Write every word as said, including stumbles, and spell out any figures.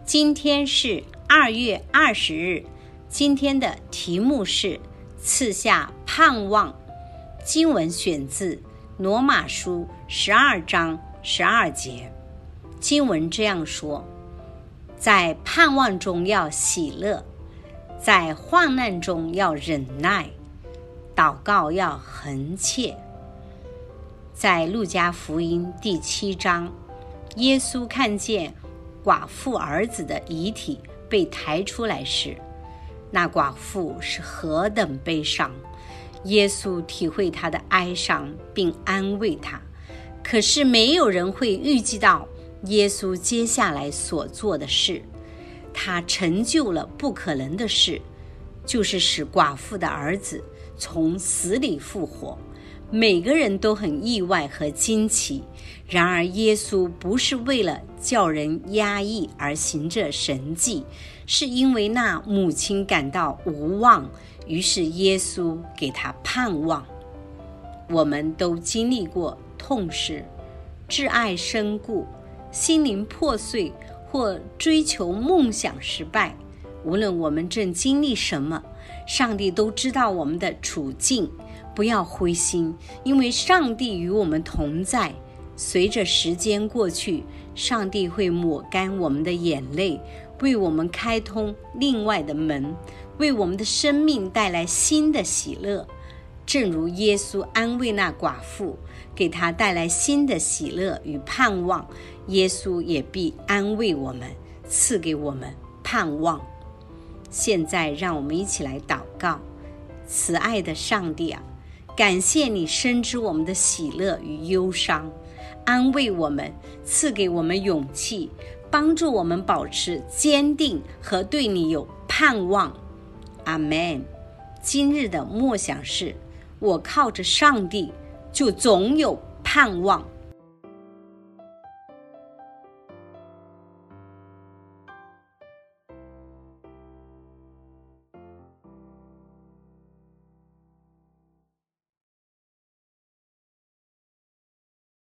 今天是二月二十日，今天的题目是赐下盼望。经文选自罗马书十二章十二节。经文这样说：在盼望中要喜乐，在患难中要忍耐，祷告要恒切。在路加福音第七章，耶稣看见寡妇儿子的遗体被抬出来时，那寡妇是何等悲伤。耶稣体会她的哀伤并安慰她，可是没有人会预计到耶稣接下来所做的事。他成就了不可能的事，就是使寡妇的儿子从死里复活。每个人都很意外和惊奇，然而耶稣不是为了叫人压抑而行这神迹，是因为那母亲感到无望，于是耶稣给她盼望。我们都经历过痛失、挚爱身故、心灵破碎或追求梦想失败。无论我们正经历什么，上帝都知道我们的处境。不要灰心，因为上帝与我们同在。随着时间过去，上帝会抹干我们的眼泪，为我们开通另外的门，为我们的生命带来新的喜乐。正如耶稣安慰那寡妇，给她带来新的喜乐与盼望，耶稣也必安慰我们，赐给我们盼望。现在让我们一起来祷告。慈爱的上帝啊，感谢你深知我们的喜乐与忧伤，安慰我们，赐给我们勇气，帮助我们保持坚定和对你有盼望。阿们。今日的默想是：我靠着上帝就总有盼望。